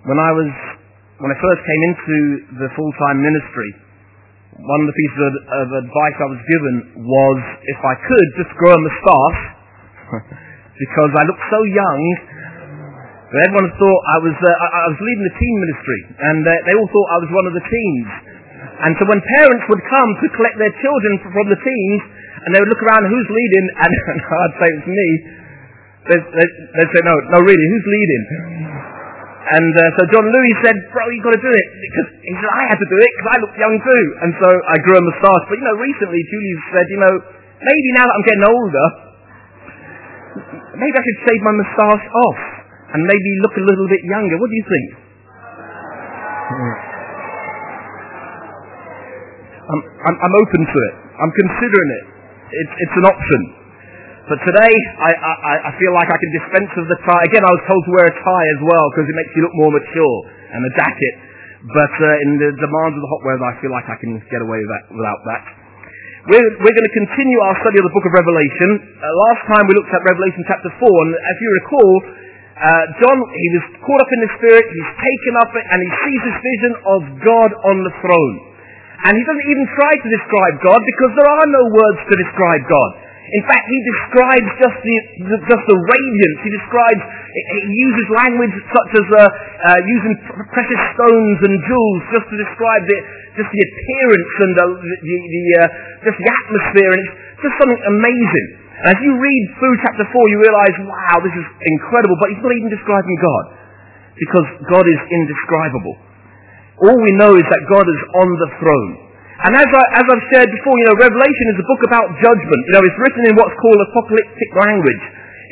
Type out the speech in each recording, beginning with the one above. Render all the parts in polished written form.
When I first came into the full-time ministry, one of the pieces of advice I was given was, if I could, just grow a moustache, because I looked so young that everyone thought I was leading the teen ministry, and they all thought I was one of the teens. And so when parents would come to collect their children from the teens, and they would look around, who's leading? And I'd say, it's me. They'd say, no, really, who's leading? And so John Louis said, bro, you've got to do it. Because he said, I had to do it because I looked young too. And so I grew a moustache. But, recently Julie said, maybe now that I'm getting older, maybe I should shave my moustache off and maybe look a little bit younger. What do you think? I'm open to it. I'm considering it. It's an option. But today, I feel like I can dispense of the tie. Again, I was told to wear a tie as well because it makes you look more mature, and a jacket. But in the demands of the hot weather, I feel like I can get away without that. We're going to continue our study of the book of Revelation. Last time we looked at Revelation chapter 4, and as you recall, John, he was caught up in the Spirit, he's taken up it, and he sees this vision of God on the throne. And he doesn't even try to describe God because there are no words to describe God. In fact, he describes just the radiance. He uses language such as using precious stones and jewels just to describe the appearance and just the atmosphere, and it's just something amazing. And as you read through chapter 4, you realize, wow, this is incredible. But he's not even describing God, because God is indescribable. All we know is that God is on the throne. And as I've shared before, Revelation is a book about judgment. It's written in what's called apocalyptic language.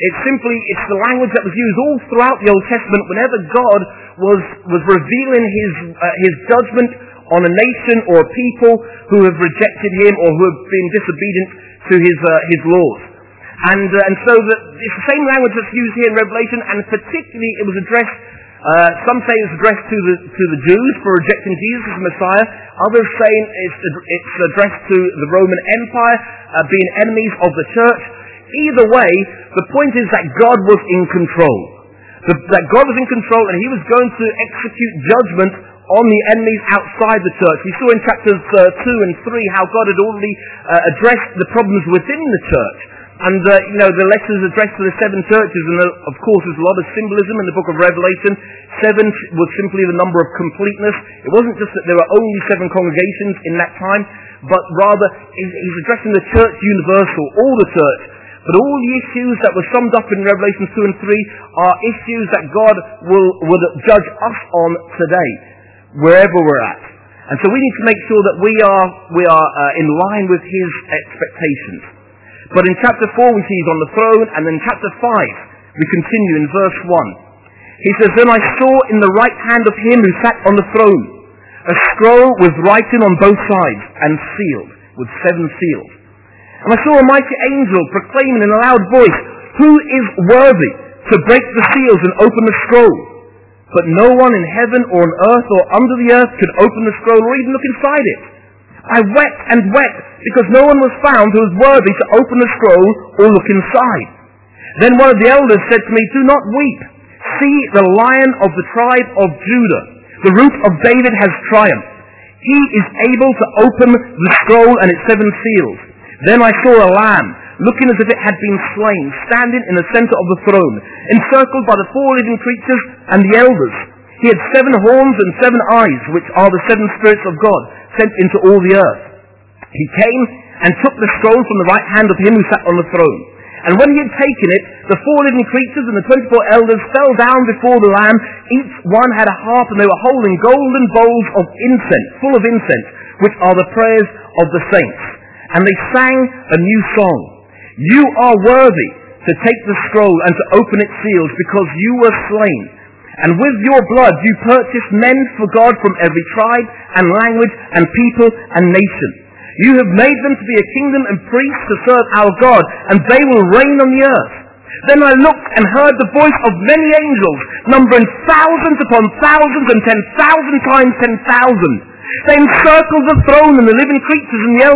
It's the language that was used all throughout the Old Testament whenever God was revealing his judgment on a nation or a people who have rejected him or who have been disobedient to his laws. And so it's the same language that's used here in Revelation, and particularly it was addressed. Some say it's addressed to the Jews for rejecting Jesus as Messiah. Others say it's addressed to the Roman Empire, being enemies of the church. Either way, the point is that God was in control. That God was in control, and he was going to execute judgment on the enemies outside the church. We saw in chapters 2 and 3 how God had already addressed the problems within the church. And, the letters addressed to the 7 churches, and of course there's a lot of symbolism in the book of Revelation. 7 was simply the number of completeness. It wasn't just that there were only 7 congregations in that time, but rather he's addressing the church universal, all the church. But all the issues that were summed up in Revelation 2 and 3 are issues that God would judge us on today, wherever we're at. And so we need to make sure that we are in line with his expectations. But in chapter 4 we see he's on the throne, and then chapter 5 we continue in verse 1. He says, Then I saw in the right hand of him who sat on the throne a scroll with writing on both sides and sealed with 7 seals. And I saw a mighty angel proclaiming in a loud voice, Who is worthy to break the seals and open the scroll? But no one in heaven or on earth or under the earth could open the scroll or even look inside it. I wept and wept because no one was found who was worthy to open the scroll or look inside. Then one of the elders said to me, Do not weep. See, the Lion of the tribe of Judah, the Root of David, has triumphed. He is able to open the scroll and its 7 seals. Then I saw a lamb, looking as if it had been slain, standing in the center of the throne, encircled by the 4 living creatures and the elders. He had 7 horns and 7 eyes, which are the 7 spirits of God, sent into all the earth. He came and took the scroll from the right hand of him who sat on the throne. And when he had taken it, the 4 living creatures and the 24 elders fell down before the Lamb. Each one had a harp, and they were holding golden bowls of incense, full of incense, which are the prayers of the saints. And they sang a new song. You are worthy to take the scroll and to open its seals, because you were slain. And with your blood you purchased men for God from every tribe and language and people and nation. You have made them to be a kingdom and priests to serve our God, and they will reign on the earth. Then I looked and heard the voice of many angels, numbering thousands upon thousands and 10,000 times 10,000. They encircled the throne and the living creatures and the elders.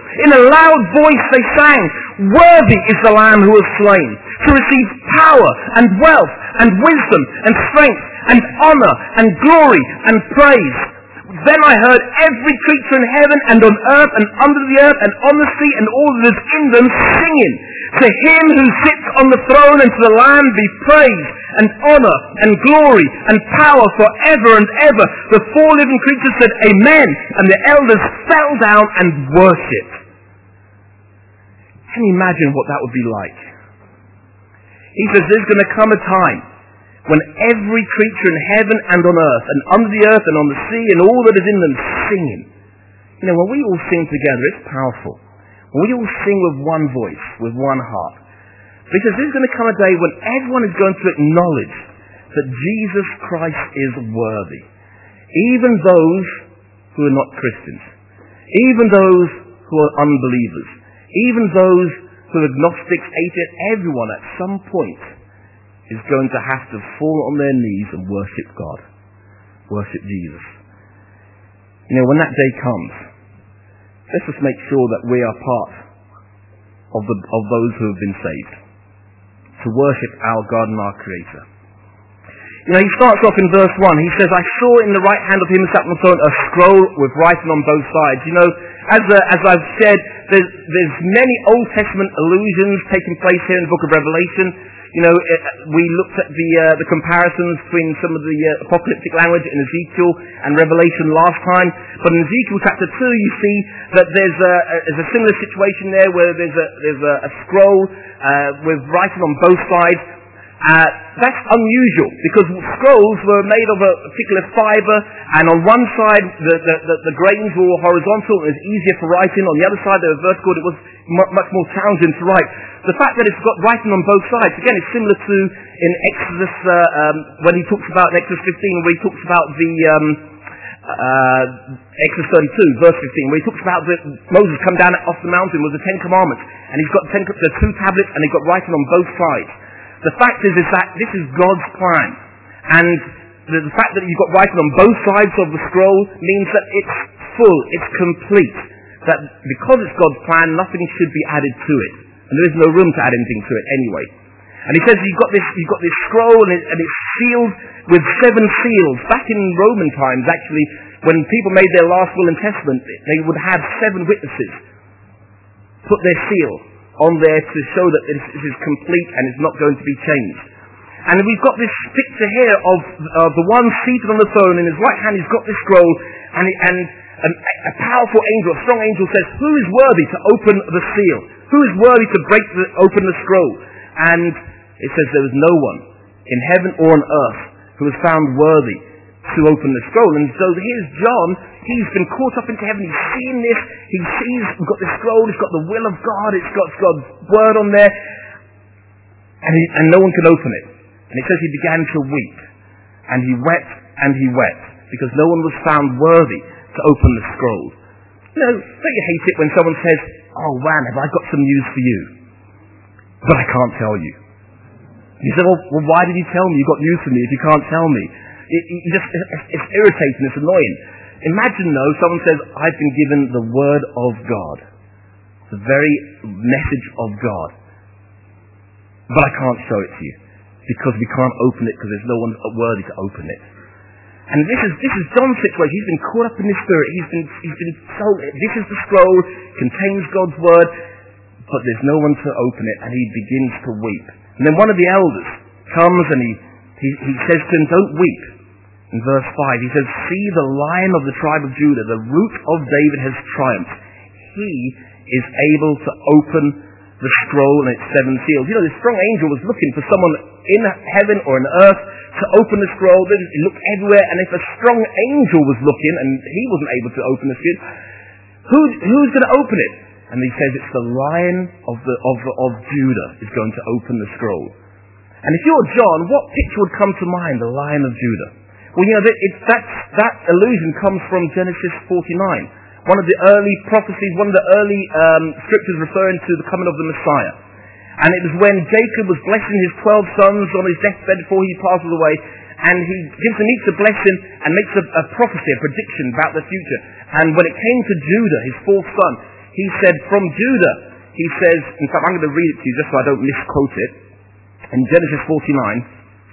In a loud voice they sang, "Worthy is the Lamb who was slain, to receive power and wealth and wisdom and strength and honor and glory and praise." Then I heard every creature in heaven and on earth and under the earth and on the sea and all that is in them singing, "To him who sits on the throne and to the Lamb be praise and honor and glory and power forever and ever." The four living creatures said, "Amen," and the elders fell down and worshipped. Can you imagine what that would be like? He says there's going to come a time when every creature in heaven and on earth and under the earth and on the sea and all that is in them singing. You know, when we all sing together, it's powerful. When we all sing with one voice, with one heart. Because there's going to come a day when everyone is going to acknowledge that Jesus Christ is worthy. Even those who are not Christians. Even those who are unbelievers. Even those who are agnostics, atheists, everyone at some point is going to have to fall on their knees and worship God. Worship Jesus. You know, when that day comes, let's just make sure that we are part of those who have been saved. To worship our God and our Creator. You know, he starts off in verse 1. He says, "I saw in the right hand of him who sat on the throne a scroll with writing on both sides." You know, as I've said, there's many Old Testament allusions taking place here in the book of Revelation. You know, we looked at the comparisons between some of the apocalyptic language in Ezekiel and Revelation last time. But in Ezekiel chapter 2, you see that there's a similar situation there where there's a scroll with writing on both sides. That's unusual because scrolls were made of a particular fiber, and on one side the grains were horizontal and it was easier for writing. On the other side they were vertical. It was much more challenging to write. The fact that it's got writing on both sides, again, is similar to in Exodus when he talks about in Exodus 15, where he talks about the Exodus 32, verse 15, where he talks about Moses come down off the mountain with the Ten Commandments, and he's got the two tablets, and he's got writing on both sides. The fact is that this is God's plan, and the fact that you've got writing on both sides of the scroll means that it's full, it's complete. That because it's God's plan, nothing should be added to it, and there is no room to add anything to it anyway. And he says you've got this scroll, and it's sealed with 7 seals. Back in Roman times, actually, when people made their last will and testament, they would have 7 witnesses put their seal on there to show that this is complete and it's not going to be changed. And we've got this picture here of the one seated on the throne. In his right hand he's got this scroll, and a powerful angel, a strong angel says, "Who is worthy to open the seal? Who is worthy to open the scroll?" And it says there was no one in heaven or on earth who was found worthy to open the scroll. And so here's John. He's been caught up into heaven. He's seen this. He sees we've got the scroll. It's got the will of God. It's got God's word on there. And no one can open it. And it says he began to weep. And he wept because no one was found worthy to open the scroll. You know, don't you hate it when someone says, "Oh, Wan, have I got some news for you? But I can't tell you." You say, well, why did you tell me you've got news for me if you can't tell me? It's irritating, it's annoying. Imagine though, someone says, "I've been given the word of God, the very message of God, but I can't show it to you because we can't open it because there's no one worthy to open it." And this is John's situation. He's been caught up in his spirit. He's been told this is the scroll, contains God's word, but there's no one to open it, and he begins to weep. And then one of the elders comes and he says to him, "Don't weep." In verse 5, he says, "See, the Lion of the tribe of Judah, the Root of David, has triumphed. He is able to open the scroll and its 7 seals." You know, this strong angel was looking for someone in heaven or on earth to open the scroll. He looked everywhere, and if a strong angel was looking and he wasn't able to open the seal, who's going to open it? And he says it's the Lion of Judah is going to open the scroll. And if you're John, what picture would come to mind? The Lion of Judah. Well, you know, that allusion comes from Genesis 49. One of the early prophecies, one of the early scriptures referring to the coming of the Messiah. And it was when Jacob was blessing his 12 sons on his deathbed before he passes away, and he gives them each a blessing and makes a prophecy, a prediction about the future. And when it came to Judah, his 4th son, he said, from Judah, he says, in fact, I'm going to read it to you just so I don't misquote it. In Genesis 49,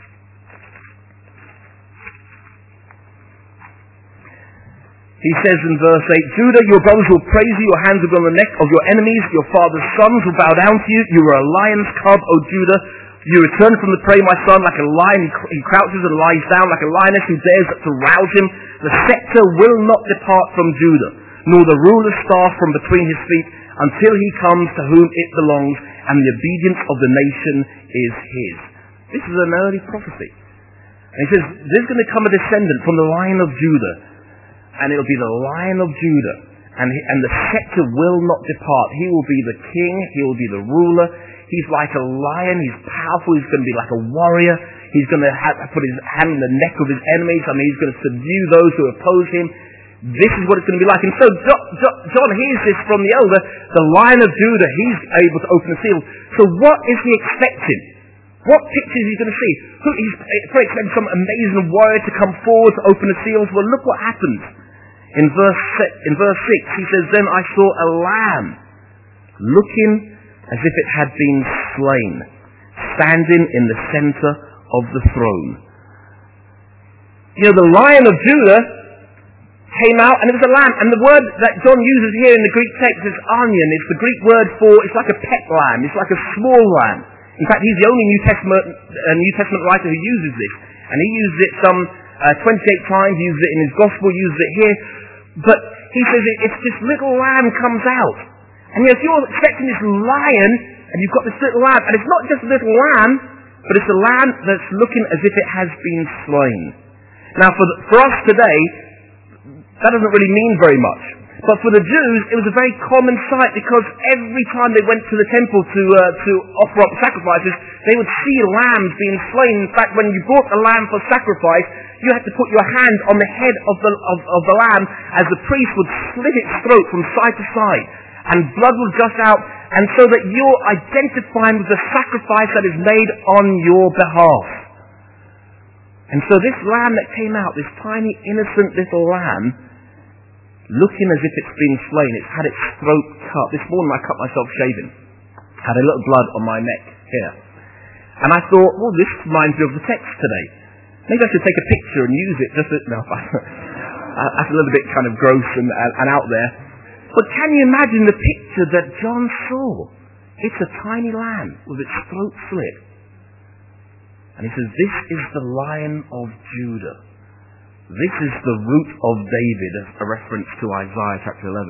he says in verse 8, Judah, your brothers will praise you, your hands will be on the neck of your enemies, your father's sons will bow down to you. You are a lion's cub, O Judah. You return from the prey, my son, like a lion. He crouches and lies down like a lioness who dares to rouse him. The scepter will not depart from Judah, nor the ruler's staff from between his feet, until he comes to whom it belongs, and the obedience of the nation is his. This is an early prophecy. And he says, there's going to come a descendant from the line of Judah, and it'll be the Lion of Judah, and the scepter will not depart. He will be the king, he will be the ruler. He's like a lion, he's powerful, he's going to be like a warrior. He's going to put his hand on the neck of his enemies. I mean, he's going to subdue those who oppose him. This is what it's going to be like. And so John hears this from the elder, the Lion of Judah, he's able to open the seal. So what is he expecting? What picture is he going to see? He's probably expecting some amazing warrior to come forward to open the seals. Well, look what happens. In verse 6, he says, then I saw a lamb looking as if it had been slain, standing in the center of the throne. You know, the Lion of Judah came out, and it was a lamb. And the word that John uses here in the Greek text is anion. It's the Greek word for, it's like a pet lamb. It's like a small lamb. In fact, he's the only New Testament writer who uses this. And he used it some 28 times, he used it in his gospel, used it here. But he says it's this little lamb comes out. And if you're expecting this lion, and you've got this little lamb, and it's not just a little lamb, but it's a lamb that's looking as if it has been slain. Now for us today, that doesn't really mean very much. But for the Jews, it was a very common sight, because every time they went to the temple to offer up sacrifices, they would see lambs being slain. In fact, when you brought a lamb for sacrifice, you had to put your hand on the head of the lamb as the priest would slit its throat from side to side, and blood would gush out, and so that you're identifying with the sacrifice that is made on your behalf. And so this lamb that came out, this tiny innocent little lamb, looking as if it's been slain, it's had its throat cut. This morning I cut myself shaving. Had a little blood on my neck here. And I thought, well, this reminds me of the text today. Maybe I should take a picture and use it. That's a little bit kind of gross and out there. But can you imagine the picture that John saw? It's a tiny lamb with its throat slit. And he says, this is the Lion of Judah. This is the root of David, as a reference to Isaiah chapter 11.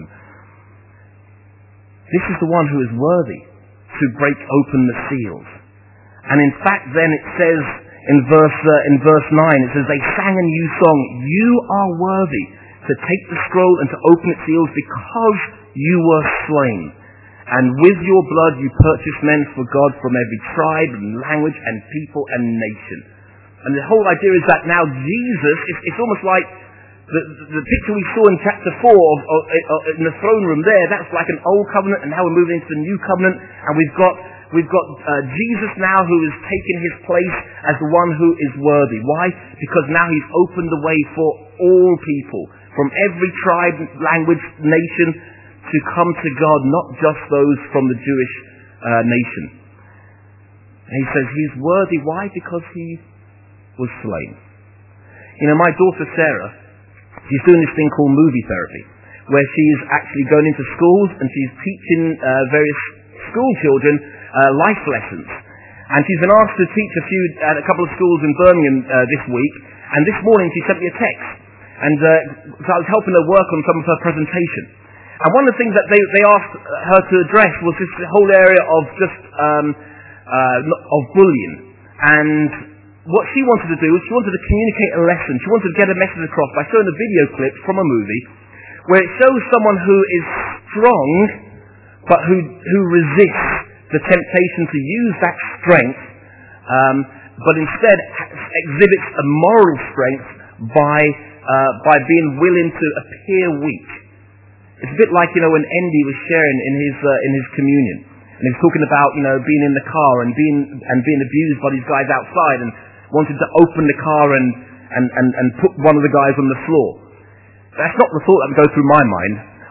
This is the one who is worthy to break open the seals. And in fact, then it says in verse 9, it says, they sang a new song, you are worthy to take the scroll and to open its seals, because you were slain. And with your blood you purchased men for God from every tribe and language and people and nation. And the whole idea is that now Jesus, it's almost like the picture we saw in chapter 4 in the throne room there, that's like an old covenant, and now we're moving into the new covenant, and we've got Jesus now who is taking his place as the one who is worthy. Why? Because now he's opened the way for all people, from every tribe, language, nation, to come to God, not just those from the Jewish nation. And he says he's worthy. Why? Because he was slain. You know, my daughter Sarah, she's doing this thing called movie therapy, where she's actually going into schools and she's teaching various school children life lessons. And she's been asked to teach at a couple of schools in Birmingham this week, and this morning she sent me a text. And so I was helping her work on some of her presentation. And one of the things that they asked her to address was this whole area of just of bullying. And what she wanted to do was she wanted to communicate a lesson. She wanted to get a message across by showing a video clip from a movie where it shows someone who is strong but who resists the temptation to use that strength, but instead exhibits a moral strength by being willing to appear weak. It's a bit like, you know, when Andy was sharing in his communion, and he was talking about, you know, being in the car and being abused by these guys outside, and wanted to open the car and put one of the guys on the floor. That's not the thought that would go through my mind.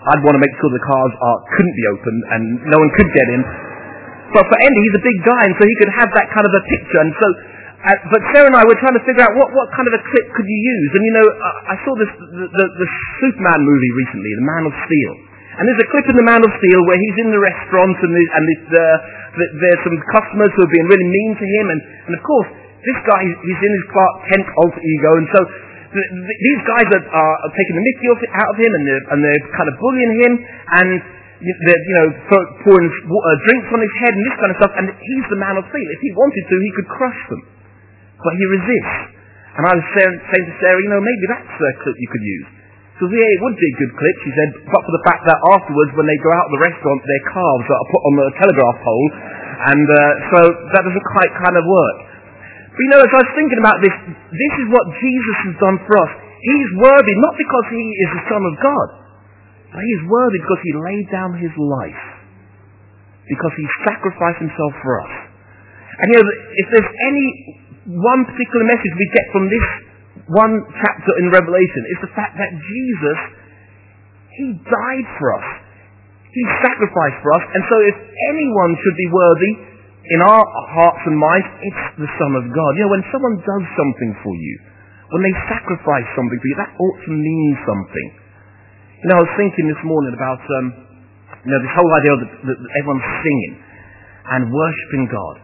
I'd want to make sure the cars couldn't be opened and no one could get in. But for Andy, he's a big guy, and so he could have that kind of a picture. And so, but Sarah and I were trying to figure out what kind of a clip could you use. And I saw the Superman movie recently, The Man of Steel. And there's a clip in The Man of Steel where he's in the restaurant and there's some customers who are being really mean to him. And of course, this guy, he's in his Clark Kent alter ego. And so these guys are taking the mickey out of him and they're kind of bullying him. And they're pouring drinks on his head and this kind of stuff. And he's the Man of Steel. If he wanted to, he could crush them. But he resists. And I was saying to Sarah, maybe that's a clip you could use. So yeah, it would be a good clip, she said, but for the fact that afterwards, when they go out of the restaurant, their calves are put on the telegraph pole, and so that doesn't quite kind of work. But as I was thinking about this is what Jesus has done for us. He's worthy, not because he is the Son of God, but he is worthy because he laid down his life, because he sacrificed himself for us. And if there's any one particular message we get from this one chapter in Revelation, is the fact that Jesus, he died for us. He sacrificed for us. And so if anyone should be worthy in our hearts and minds, it's the Son of God. When someone does something for you, when they sacrifice something for you, that ought to mean something. I was thinking this morning about this whole idea that everyone's singing and worshipping God.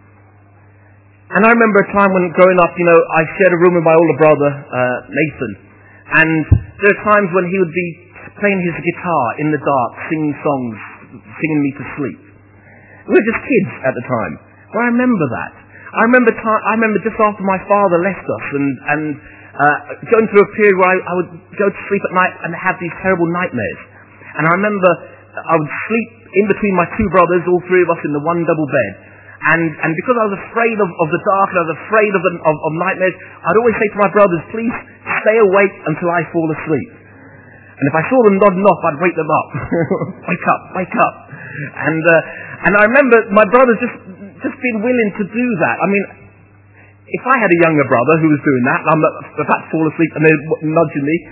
And I remember a time when growing up, I shared a room with my older brother, Nathan. And there are times when he would be playing his guitar in the dark, singing songs, singing me to sleep. We were just kids at the time. But I remember that. I remember just after my father left us and going through a period where I would go to sleep at night and have these terrible nightmares. And I remember I would sleep in between my two brothers, all three of us in the one double bed. And because I was afraid of the dark and I was afraid of nightmares, I'd always say to my brothers, please stay awake until I fall asleep. And if I saw them nodding off, I'd wake them up. Wake up. And I remember my brothers just being willing to do that. I mean, if I had a younger brother who was doing that, and I'm about to fall asleep and they're nudging me,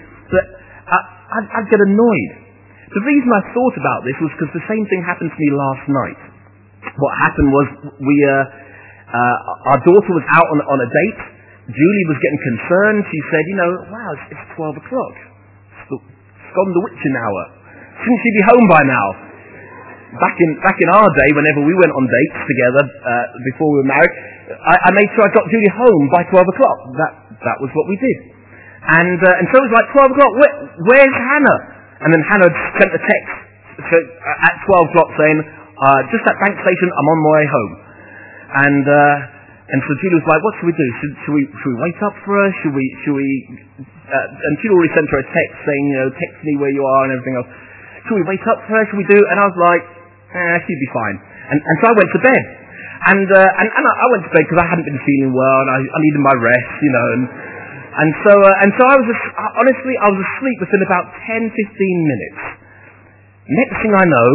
I'd get annoyed. The reason I thought about this was because the same thing happened to me last night. What happened was our daughter was out on a date. Julie was getting concerned. She said, wow, it's 12 o'clock. It's gone the witching hour. Shouldn't she be home by now? Back in our day, whenever we went on dates together before we were married, I made sure I got Julie home by 12 o'clock. That was what we did. And so it was like 12 o'clock. Where's Hannah? And then Hannah sent a text at 12 o'clock saying, just at Bank Station, I'm on my way home. And so Julie was like, what should we do? Should we wait up for her? Should we and she'd already sent her a text saying, text me where you are and everything else. Should we wait up for her? Should we do? And I was like, she'd be fine. And so I went to bed. And I went to bed because I hadn't been feeling well and I needed my rest, and so I was honestly, I was asleep within about 10-15 minutes. Next thing I know,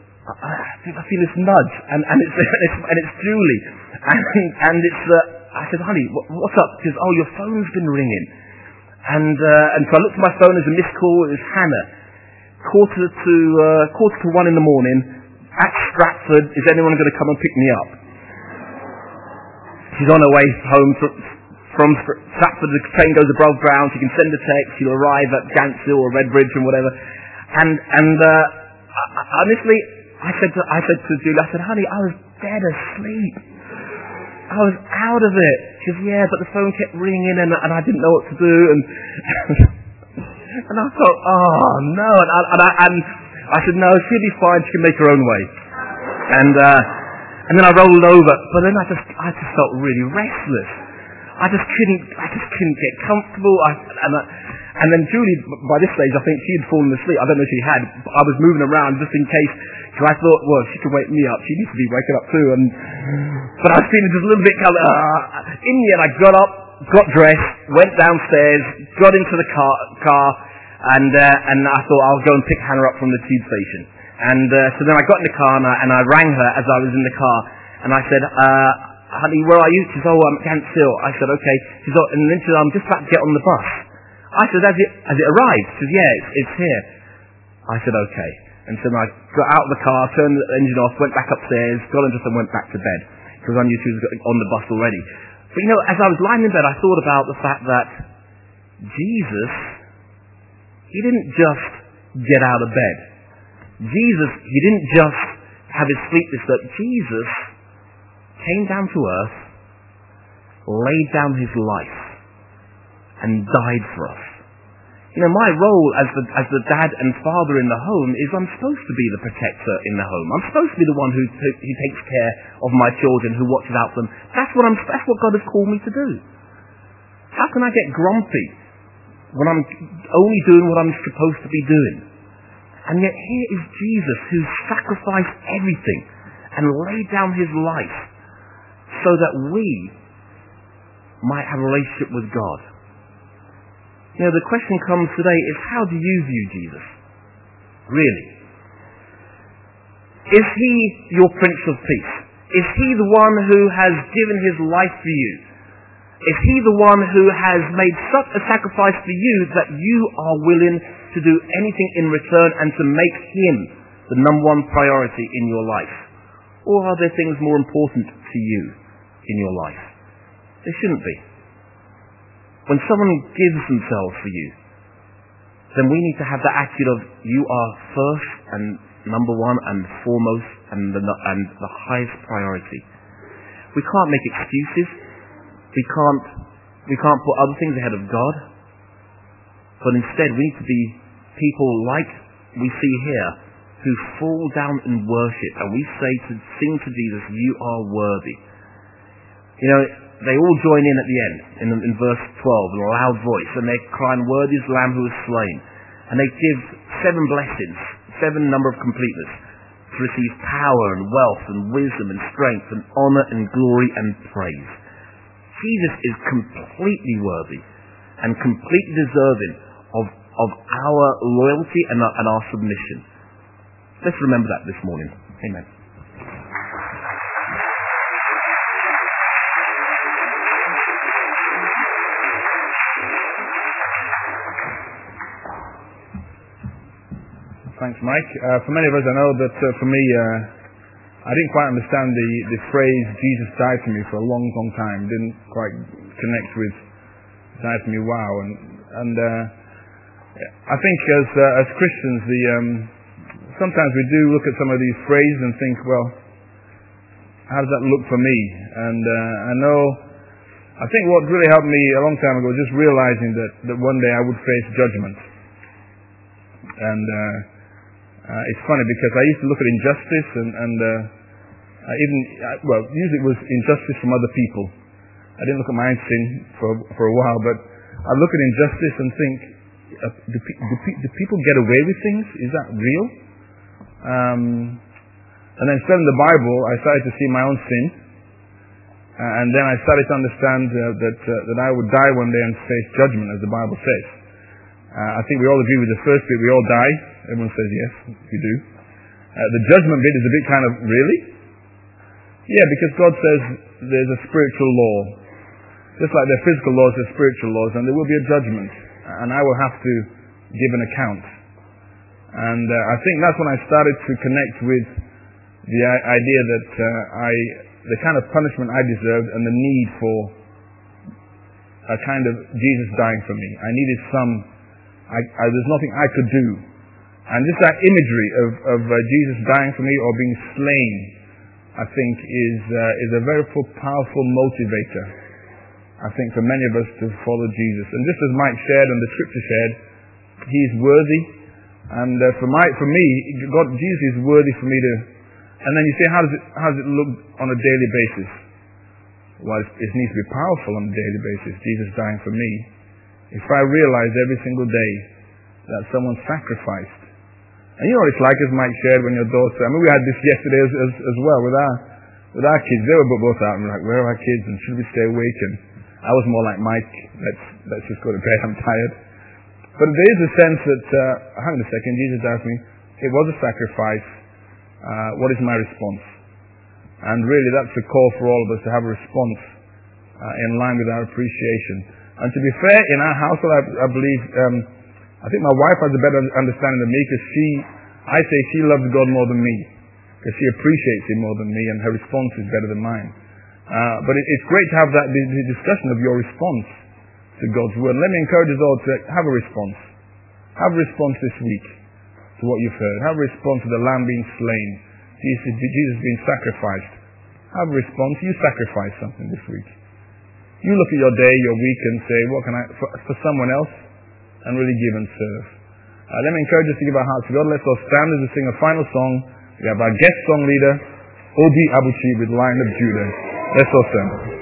I feel this nudge, and it's Julie, and it's I said, honey, what's up? She says, oh, your phone's been ringing, and so I looked at my phone. There's a missed call. It was Hannah. Quarter to 1 in the morning at Stratford. Is anyone going to come and pick me up? She's on her way home from Stratford. The train goes above ground. She can send a text. She'll arrive at Gantsill or Redbridge and whatever. And honestly, I said to Julie, I said, honey, I was dead asleep. I was out of it. She says, yeah, but the phone kept ringing and I didn't know what to do. And I thought, oh no. And I said, no, she'll be fine. She can make her own way. And then I rolled over. But then I just felt really restless. I just couldn't get comfortable. And then Julie, by this stage, I think she had fallen asleep. I don't know if she had. But I was moving around just in case, because I thought, well, she can wake me up. She needs to be waking up too. But I was feeling just a little bit kind of. In the end, I got up, got dressed, went downstairs, got into the car, and I thought I'll go and pick Hannah up from the tube station. And so then I got in the car and I rang her as I was in the car, and I said, honey, where are you? She said, oh, I'm at Gantsill. I said, okay. She said, and then she said, I'm just about to get on the bus. I said, has it arrived? She said, yeah, it's here. I said, okay. And so I got out of the car, turned the engine off, went back upstairs, got undressed and went back to bed. Because I knew she was on the bus already. But as I was lying in bed, I thought about the fact that Jesus, he didn't just get out of bed. Jesus, he didn't just have his sleep disturbed. Jesus came down to earth, laid down his life, and died for us. My role as the dad and father in the home is I'm supposed to be the protector in the home. I'm supposed to be the one who takes care of my children, who watches out for them. That's what God has called me to do. How can I get grumpy when I'm only doing what I'm supposed to be doing? And yet here is Jesus who sacrificed everything and laid down his life so that we might have a relationship with God. The question comes today is, how do you view Jesus? Really? Is he your Prince of Peace? Is he the one who has given his life for you? Is he the one who has made such a sacrifice for you that you are willing to do anything in return and to make him the number one priority in your life? Or are there things more important to you in your life? There shouldn't be. When someone gives themselves for you, then we need to have the attitude of, you are first and number one and foremost and the highest priority. We can't make excuses. We can't put other things ahead of God. But instead, we need to be people like we see here, who fall down in worship, and we sing to Jesus, you are worthy. They all join in at the end, in verse 12, in a loud voice, and they're crying, worthy is the Lamb who was slain. And they give 7 blessings, 7 number of completeness, to receive power and wealth and wisdom and strength and honor and glory and praise. Jesus is completely worthy and completely deserving of our loyalty and our submission. Let's remember that this morning. Amen. Thanks, Mike. For many of us, I know that for me, I didn't quite understand the phrase, Jesus died for me, for a long, long time. Didn't quite connect with died for me, wow. And I think as Christians, sometimes we do look at some of these phrases and think, well, how does that look for me? And I think what really helped me a long time ago was just realizing that one day I would face judgment. And it's funny because I used to look at injustice usually it was injustice from other people. I didn't look at my own sin for a while, but I look at injustice and think, do people get away with things? Is that real? And then studying the Bible, I started to see my own sin, and then I started to understand that I would die one day and face judgment, as the Bible says. I think we all agree with the first bit, we all die. Everyone says yes, we do. The judgment bit is a bit kind of, really? Yeah, because God says there's a spiritual law. Just like there are physical laws, there are spiritual laws, and there will be a judgment. And I will have to give an account. And I think that's when I started to connect with the idea that the kind of punishment I deserved and the need for a kind of Jesus dying for me. I needed there's nothing I could do. And just that imagery of Jesus dying for me or being slain, I think is a very powerful motivator, I think, for many of us to follow Jesus. And just as Mike shared and the scripture shared, he is worthy. And for me, Jesus is worthy for me to. And then you say, how does it look on a daily basis? Well, it needs to be powerful on a daily basis. Jesus dying for me. If I realize every single day that someone sacrificed. And you know what it's like, as Mike shared, when your daughter. I mean, we had this yesterday as well with our kids. They were both out and we're like, where are our kids? And should we stay awake? And I was more like, Mike, let's just go to bed. I'm tired. But there is a sense that, hang on a second, Jesus asked me, it was a sacrifice. What is my response? And really, that's a call for all of us to have a response in line with our appreciation. And to be fair, in our household, I believe I think my wife has a better understanding than me because I say she loves God more than me because she appreciates Him more than me, and her response is better than mine. But it's great to have the discussion of your response to God's Word. Let me encourage us all to have a response. Have a response this week to what you've heard. Have a response to the Lamb being slain, Jesus being sacrificed. Have a response. You sacrifice something this week. You look at your day, your week, and say, what can I, for someone else, and really give and serve. Let me encourage us to give our hearts to God. Let's all stand as we sing a final song. We have our guest song leader, Obi Abuchi with Lion of Judah. Let's all stand.